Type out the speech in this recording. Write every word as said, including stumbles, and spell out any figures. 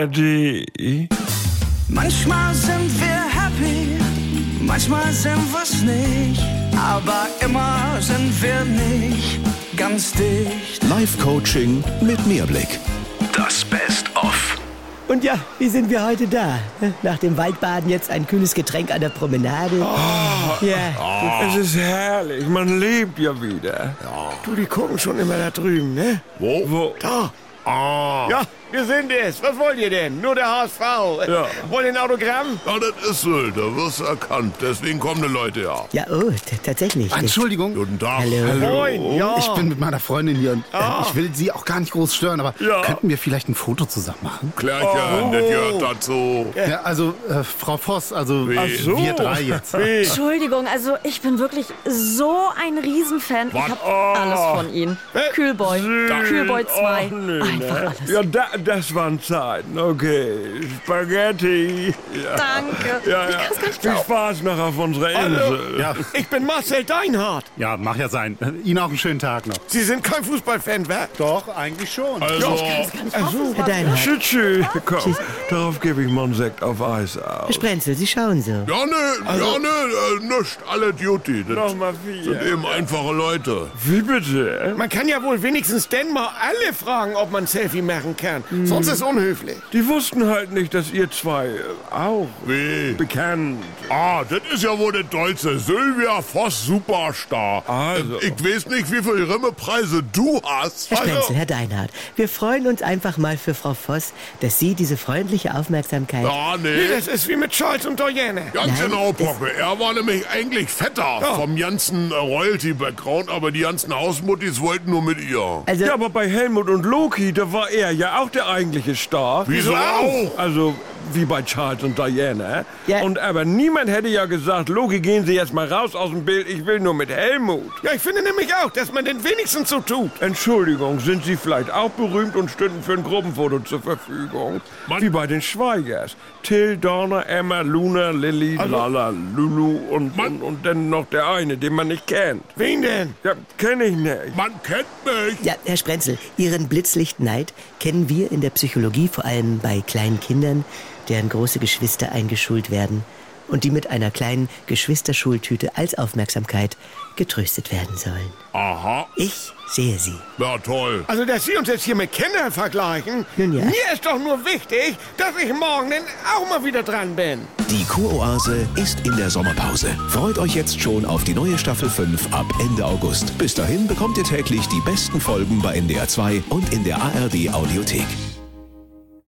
R D. Manchmal sind wir happy, manchmal sind wir's nicht, aber immer sind wir nicht ganz dicht. Live-Coaching mit Mehrblick. Das Best-of. Und ja, wie sind wir heute da? Nach dem Waldbaden jetzt ein kühles Getränk an der Promenade. Oh, ja. Oh. Es ist herrlich, man lebt ja wieder. Ja. Du, die gucken schon immer da drüben, ne? Wo? Wo? Da. Ah. Ja, wir sind es. Was wollt ihr denn? Nur der H S V. Ja. Wollt ihr ein Autogramm? Ja, das ist Sylt, da wirst du erkannt. Deswegen kommen die Leute ja. Ja, oh, t- tatsächlich. Entschuldigung. Guten Tag. Hallo. Hallo. Moin, ja. Ich bin mit meiner Freundin hier und äh, Ah. ich will Sie auch gar nicht groß stören, aber Ja. könnten wir vielleicht ein Foto zusammen machen? Klärchen, Oh. das gehört dazu. Ja, also äh, Frau Voss, also Ach so. wir drei jetzt. Wie? Entschuldigung, also ich bin wirklich so ein Riesenfan. Ich Was? hab Oh. alles von Ihnen. Äh, Kühlboy, Kühlboy zwei. Ach, nö, Einfach ne? alles. Ja, da, das waren Zeiten. Okay. Spaghetti. Ja. Danke. Ja, Ich ja. kann's gar nicht Viel glauben. Spaß noch auf unserer Insel. Ja, Ich bin Marcel Deinhardt. ja, mach ja sein. Ihnen auch einen schönen Tag noch. Sie sind kein Fußballfan, wa? Doch, eigentlich schon. Also, Herr Deinhardt, Tschüss, tschüss. Komm, darauf gebe ich mal einen Sekt auf Eis Herr aus. Sprenzel, Sie schauen so. ja, ne, ja, ne, äh, nischt, alle Duty. Das Nochmal sind vier. eben einfache Leute. Wie bitte? Man kann ja wohl wenigstens denn mal alle fragen, ob man ein Selfie machen kann. Sonst ist unhöflich. Die wussten halt nicht, dass ihr zwei äh, auch Wie? bekannt. Ah, das ist ja wohl der Deutsche. Sylvia Voss, Superstar. Also. Äh, Ich weiß nicht, wie viele Rimmepreise du hast. Herr Sprenzel, Herr Deinhardt, wir freuen uns einfach mal für Frau Voss, dass Sie diese freundliche Aufmerksamkeit... Ja, Nee, nee. das ist wie mit Charles und Diana. Ganz Nein, genau, das- Poppe. Er war nämlich eigentlich fetter vom ganzen äh, Royalty-Background, aber die ganzen Hausmuttis wollten nur mit ihr. Also, Ja, aber bei Helmut und Loki, da war er ja auch der eigentliche Star. Wieso auch? Also, wie bei Charles und Diana. Ja. Und aber niemand hätte ja gesagt, Loki, gehen Sie jetzt mal raus aus dem Bild, ich will nur mit Helmut. Ja, ich finde nämlich auch, dass man den wenigstens so tut. Entschuldigung, sind Sie vielleicht auch berühmt und stünden für ein Gruppenfoto zur Verfügung? Mann. Wie bei den Schweigers. Till, Donna, Emma, Luna, Lilly, Lala, Lulu und, Mann. und, und dann noch der eine, den man nicht kennt. Wen denn? Ja, kenne ich nicht. Man kennt mich. ja, Herr Sprenzel, Ihren Blitzlichtneid kennen wir in der Psychologie vor allem bei kleinen Kindern, deren große Geschwister eingeschult werden und die mit einer kleinen Geschwisterschultüte als Aufmerksamkeit getröstet werden sollen. Aha. Ich sehe Sie. Ja, toll. Also, dass Sie uns jetzt hier mit Kindern vergleichen? Nun ja. Mir ist doch nur wichtig, dass ich morgen dann auch mal wieder dran bin. Die Kuroase ist in der Sommerpause. Freut euch jetzt schon auf die neue Staffel fünf ab Ende August. Bis dahin bekommt ihr täglich die besten Folgen bei N D R zwei und in der A R D Audiothek.